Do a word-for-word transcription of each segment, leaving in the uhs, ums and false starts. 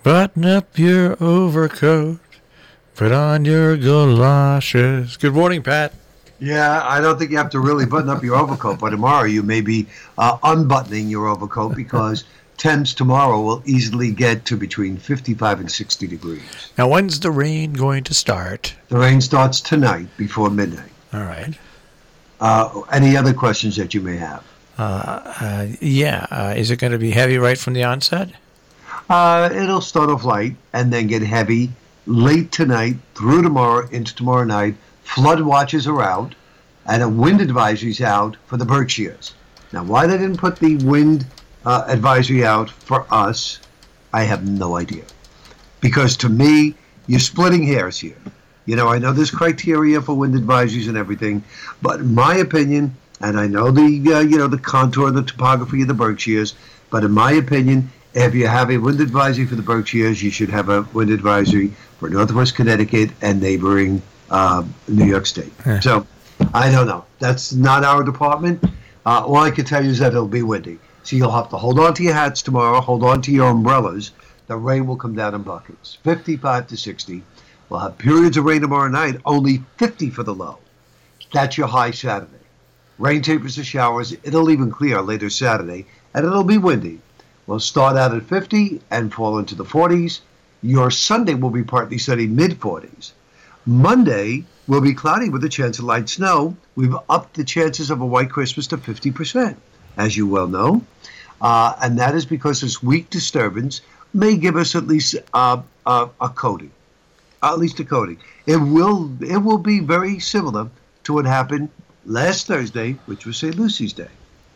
Button up your overcoat. Put on your galoshes. Good morning, Pat. Yeah, I don't think you have to really button up your overcoat, but tomorrow you may be uh, unbuttoning your overcoat because temps tomorrow will easily get to between fifty-five and sixty degrees. Now, when's the rain going to start? The rain starts tonight before midnight. All right. Uh, any other questions that you may have? Uh, uh, yeah. Uh, is it going to be heavy right from the onset? Uh, it'll start off light and then get heavy late tonight, through tomorrow, into tomorrow night. Flood watches are out, and a wind advisory is out for the Berkshires. Now, why they didn't put the wind uh, advisory out for us, I have no idea. Because to me, you're splitting hairs here. You know, I know there's criteria for wind advisories and everything, but in my opinion, and I know the uh, you know the contour, the topography of the Berkshires, but in my opinion, if you have a wind advisory for the Berkshires, you should have a wind advisory for Northwest Connecticut and neighboring uh, New York State. Yeah. So, I don't know. That's not our department. Uh, all I can tell you is that it'll be windy. So you'll have to hold on to your hats tomorrow, hold on to your umbrellas. The rain will come down in buckets, fifty-five to sixty. We'll have periods of rain tomorrow night, only fifty for the low. That's your high Saturday. Rain tapers to showers. It'll even clear later Saturday, and it'll be windy. We'll start out at fifty and fall into the forties. Your Sunday will be partly sunny, mid-forties. Monday will be cloudy with a chance of light snow. We've upped the chances of a white Christmas to fifty percent, as you well know. Uh, and that is because this weak disturbance may give us at least uh, uh, a coating. At least a coating. It will, it will be very similar to what happened last Thursday, which was Saint Lucy's Day.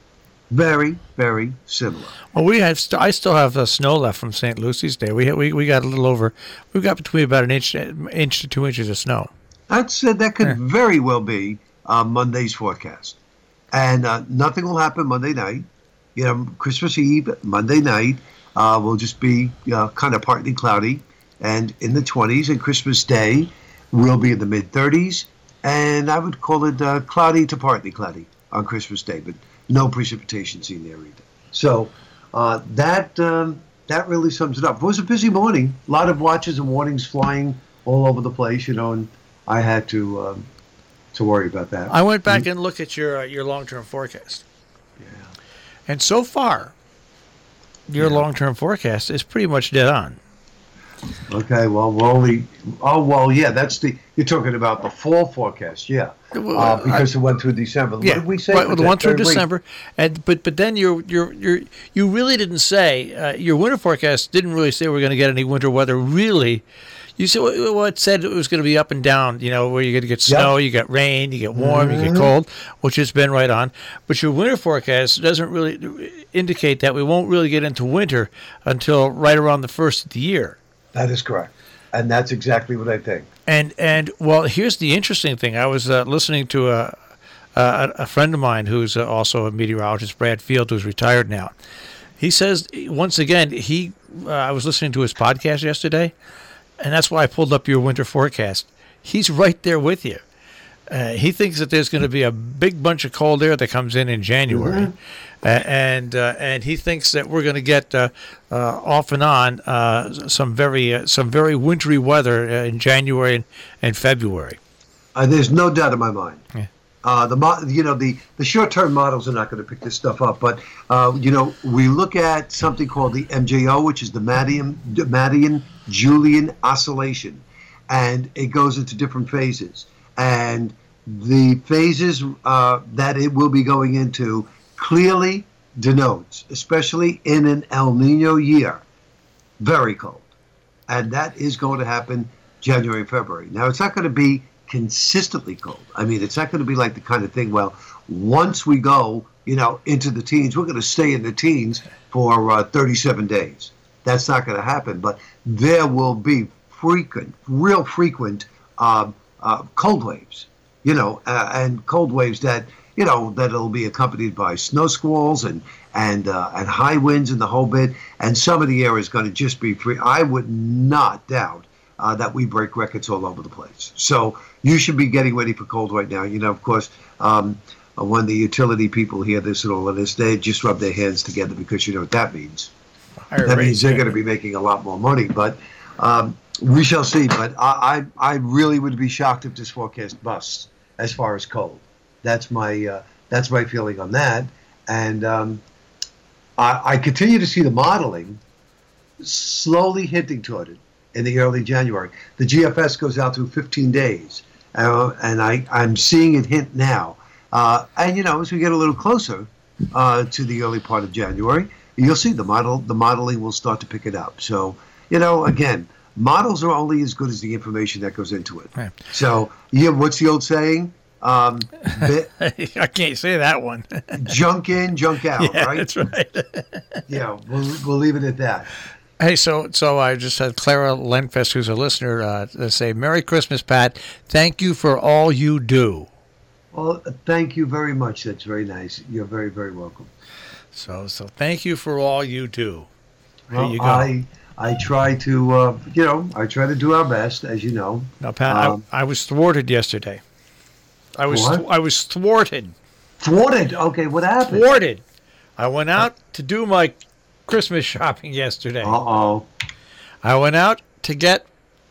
Very, very similar. Well, we have. St- I still have uh, snow left from Saint Lucy's Day. We we we got a little over. We got between about an inch, inch to two inches of snow. That's uh, that could yeah. very well be uh, Monday's forecast, and uh, nothing will happen Monday night. You know, Christmas Eve, Monday night uh, will just be uh, kind of partly cloudy, and in the twenties. And Christmas Day will be in the mid thirties, and I would call it uh, cloudy to partly cloudy on Christmas Day, but no precipitation seen there either. So uh, that um, that really sums it up. It was a busy morning. A lot of watches and warnings flying all over the place, you know, and I had to um, to worry about that. I went back mm-hmm. and looked at your uh, your long-term forecast. Yeah. And so far, your yeah. long-term forecast is pretty much dead on. Okay, well, we're only, oh, well, yeah, that's the, you're talking about the fall forecast, yeah, uh, because I, it went through December. Yeah, what did we say? Right, well, the one through December, and but but then you're, you're, you're, you really didn't say, uh, your winter forecast didn't really say we're going to get any winter weather, really. You said, well, it said it was going to be up and down, you know, where you're going to get snow, yep. you get rain, you get warm, mm-hmm. you get cold, which has been right on. But your winter forecast doesn't really indicate that we won't really get into winter until right around the first of the year. That is correct. And that's exactly what I think. And, and well, here's the interesting thing. I was uh, listening to a, a a friend of mine who's uh, also a meteorologist, Brad Field, who's retired now. He says, once again, he uh, I was listening to his podcast yesterday, and that's why I pulled up your winter forecast. He's right there with you. Uh, he thinks that there's going to be a big bunch of cold air that comes in in January, mm-hmm. uh, and uh, and he thinks that we're going to get uh, uh, off and on uh, some very uh, some very wintry weather uh, in January and, and February. Uh, there's no doubt in my mind. Yeah. Uh, the mo- you know the, the short-term models are not going to pick this stuff up, but uh, you know we look at something called the M J O, which is the Madian Madian Julian oscillation, and it goes into different phases. And the phases uh, that it will be going into clearly denotes, especially in an El Nino year, very cold. And that is going to happen January, February. Now, it's not going to be consistently cold. I mean, it's not going to be like the kind of thing, well, once we go, you know, into the teens, we're going to stay in the teens for uh, thirty-seven days. That's not going to happen. But there will be frequent, real frequent um, Uh, cold waves, you know, uh, and cold waves that, you know, that it'll be accompanied by snow squalls and and uh, and high winds and the whole bit. And some of the air is going to just be free. I would not doubt uh, that we break records all over the place. So you should be getting ready for cold right now. You know, of course, um, when the utility people hear this and all of this, they just rub their hands together because you know what that means. I Higher that means rates, they're yeah. going to be making a lot more money. But um, we shall see. But I, I, I really would be shocked if this forecast busts as far as coal. That's my uh, that's my feeling on that. And um, I, I continue to see the modeling slowly hinting toward it in the early January. The G F S goes out through fifteen days, uh, and I, I'm seeing it hint now. Uh, and, you know, as we get a little closer uh, to the early part of January, you'll see the model. The modeling will start to pick it up. So, you know, again, models are only as good as the information that goes into it. Right. So, yeah, what's the old saying? Um, bit, I can't say that one. junk in, junk out, Yeah, right? that's right. Yeah, we'll, we'll leave it at that. Hey, so so I just had Clara Lenfest, who's a listener, uh, say, Merry Christmas, Pat. Thank you for all you do. Well, thank you very much. That's very nice. You're very, very welcome. So so thank you for all you do. There Well, you go. I I try to, uh, you know, I try to do our best, as you know. Now, Pat, um, I, I was thwarted yesterday. I was What? thw- I was thwarted. Thwarted. Okay, what happened? Thwarted. I went out to do my Christmas shopping yesterday. Uh-oh. I went out to get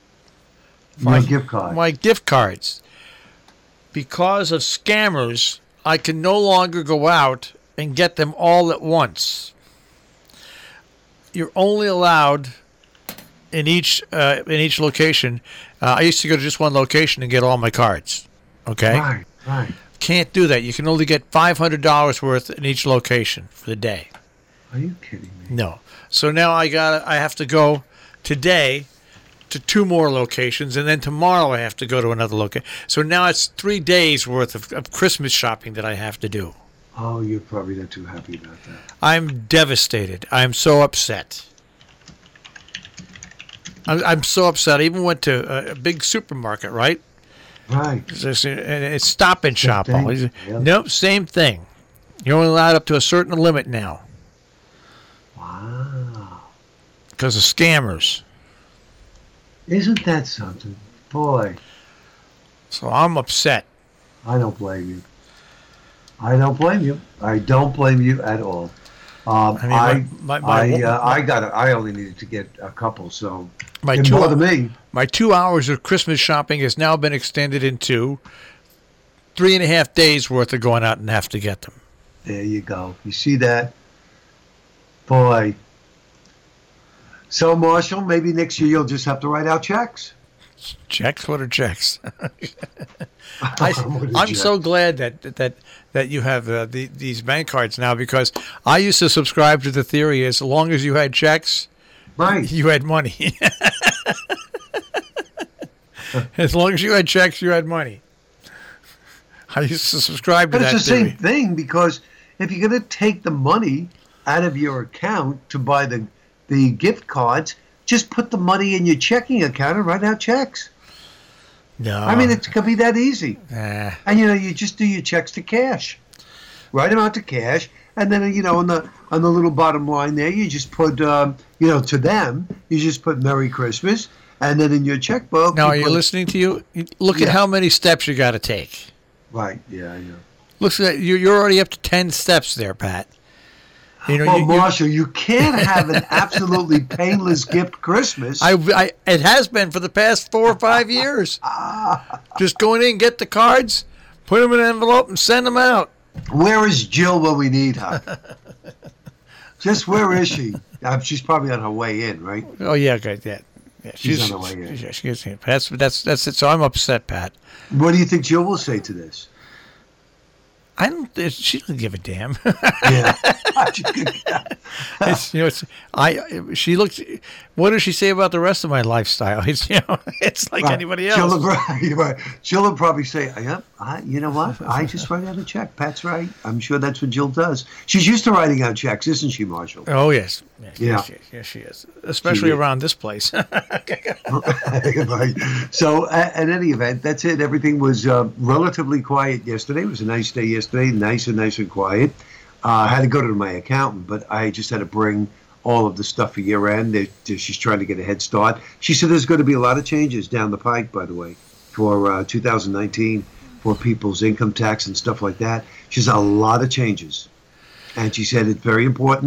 My gift card. my gift cards. Because of scammers, I can no longer go out and get them all at once. You're only allowed in each uh, in each location. Uh, I used to go to just one location and get all my cards. Okay, Right, right. can't do that. You can only get five hundred dollars worth in each location for the day. Are you kidding me? No. So now I got I have to go today to two more locations, and then tomorrow I have to go to another location. So now it's three days worth of, of Christmas shopping that I have to do. Oh, you're probably not too happy about that. I'm devastated. I'm so upset. I'm, I'm so upset. I even went to a, a big supermarket, right? Right. It's, it's Stop and Shop. thing. always. Yep. Nope, same thing. You're only allowed up to a certain limit now Wow. because of scammers. Isn't that something? Boy, So I'm upset. I don't blame you. I don't blame you. I don't blame you at all. Um, I mean, I my- my- my- I, uh, I got it. I only needed to get a couple, so My didn't two, bother me. my two hours of Christmas shopping has now been extended into three and a half days worth of going out and have to get them. There you go. You see that? Boy. So, Marshall, maybe next year you'll just have to write out checks. Checks? What are checks? What I, a I'm check. so glad that that that you have uh, the, these bank cards now, because I used to subscribe to the theory as long as you had checks, Right. you had money. As long as you had checks, you had money. I used to subscribe to But it's that the same theory. thing, because if you're going to take the money out of your account to buy the, the gift cards, just put the money in your checking account and write out checks. No, I mean, it could be that easy. Ah, And, you know, you just do your checks to cash. Write them out to cash. And then, you know, on the on the little bottom line there, you just put, um, you know, to them, you just put Merry Christmas. And then in your checkbook. now, you are you put- listening to you? Look at Yeah. how many steps you got to take. Right, yeah, I know. Looks like you're you're already up to ten steps there, Pat. You know, Well, you, you, Marshall, you can't have an absolutely painless gift Christmas. I, I, it has been for the past four or five years. Just going in, get the cards, put them in an envelope, and send them out. Where is Jill when we need her? Just where is she? Uh, she's probably on her way in, right? Oh yeah, okay, yeah, yeah. She's on the way in. she's- she's- that's that's that's it. So I'm upset, Pat. What do you think Jill will say to this? I don't. She doesn't give a damn. Yeah. It's, you know, it's I. She looks. What does she say about the rest of my lifestyle? It's you know, it's like anybody else. She'll, have- right. She'll have probably say, "Yep, I, you know what? I just write out a check." Pat's right. I'm sure that's what Jill does. She's used to writing out checks, isn't she, Marshall? Oh yes, yes, Yeah. yes, yes, yes, she is. Especially She is. around this place. Right. So, at, at any event, that's it. Everything was uh, relatively quiet yesterday. It was a nice day yesterday, nice and nice and quiet. Uh, I had to go to my accountant, but I just had to bring all of the stuff for year end. They, they- she's trying to get a head start. She said there's going to be a lot of changes down the pike, by the way, for uh, two thousand nineteen for people's income tax and stuff like that. She said a lot of changes. And she said it's very important.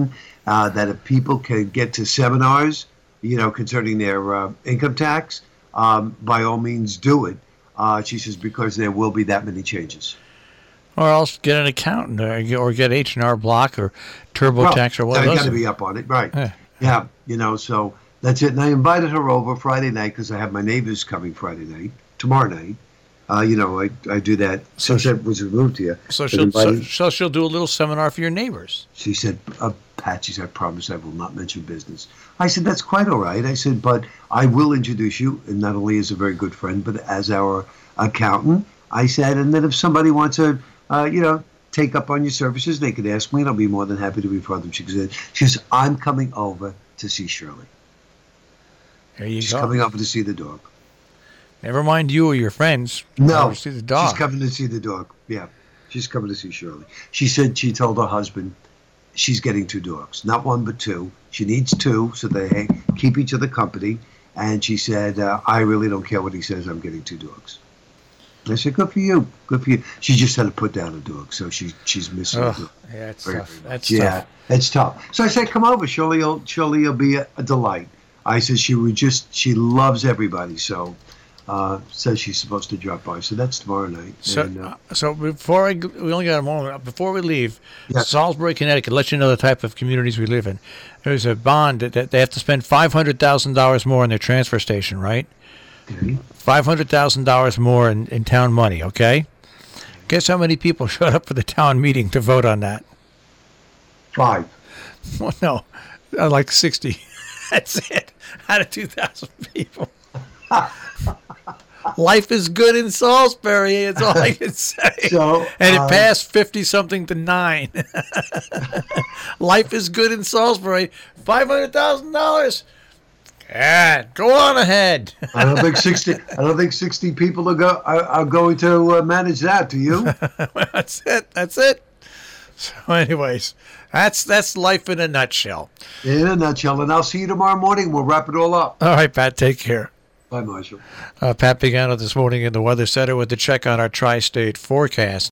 uh, that if people can get to seminars, you know, concerning their uh, income tax, um, by all means do it. Uh, she says, because there will be that many changes. Or else get an accountant or, or get H and R Block or TurboTax well, or whatever. I got to be up on it, right? Yeah. yeah, you know, so that's it. And I invited her over Friday night because I have my neighbors coming Friday night, tomorrow night. Uh, you know, I, I do that so since she, I was removed here. So she'll, so, so she'll do a little seminar for your neighbors. She said, uh, Pat, she said, I promise I will not mention business. I said, that's quite all right. I said, but I will introduce you, and not only as a very good friend, but as our accountant. I said, and then if somebody wants to, uh, you know, take up on your services, they could ask me, and I'll be more than happy to refer them. She said, she says, I'm coming over to see Shirley. There you She's go. coming over to see the dog. Never mind you or your friends. No, to see the dog. She's coming to see the dog. Yeah, she's coming to see Shirley. She said she told her husband she's getting two dogs, not one but two. She needs two so they keep each other company. And she said, uh, I really don't care what he says. I'm getting two dogs. I said, good for you. Good for you. She just had to put down a dog, so she she's missing oh, a dog. Yeah, it's very, tough. very That's yeah, tough. it's tough. So I said, come over. Shirley will, Shirley will be a, a delight. I said she would just, she loves everybody, so uh, says she's supposed to drop by. So that's tomorrow night. So, and, uh, so before I, we only got a moment. Before we leave, yes. Salisbury, Connecticut, let you know the type of communities we live in. There's a bond that, that they have to spend five hundred thousand dollars more in their transfer station, right? Okay. five hundred thousand dollars more in, in town money, okay? Guess how many people showed up for the town meeting to vote on that? Five. Well, no, uh, like sixty. That's it. Out of two thousand people. Life is good in Salisbury. That's all I can say. So, and it uh, passed fifty-something to nine. Life is good in Salisbury. five hundred thousand dollars. Yeah, go on ahead. I don't think sixty. I don't think sixty people are go are, are going to uh, manage that. Do you? That's it. That's it. So, anyways, that's that's life in a nutshell. In a nutshell. And I'll see you tomorrow morning. We'll wrap it all up. All right, Pat. Take care. Bye, Marshall. Uh, Pat Pagano this morning in the Weather Center with the check on our tri-state forecast.